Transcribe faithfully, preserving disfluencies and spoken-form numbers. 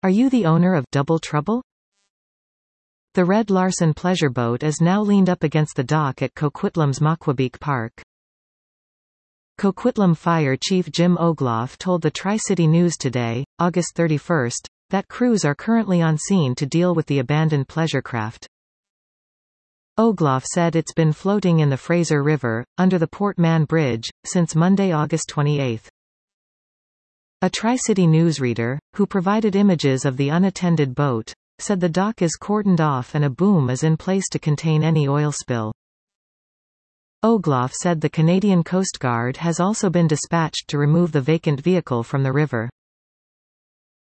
Are you the owner of Double Trouble? The Red Larson pleasure boat is now leaned up against the dock at Coquitlam's Makwabeak Park. Coquitlam Fire Chief Jim Ogloff told the Tri-City News today, August thirty-first, that crews are currently on scene to deal with the abandoned pleasure craft. Ogloff said it's been floating in the Fraser River, under the Port Mann Bridge, since Monday, August twenty-eighth. A Tri-City newsreader, who provided images of the unattended boat, said the dock is cordoned off and a boom is in place to contain any oil spill. Ogloff said the Canadian Coast Guard has also been dispatched to remove the vacant vehicle from the river.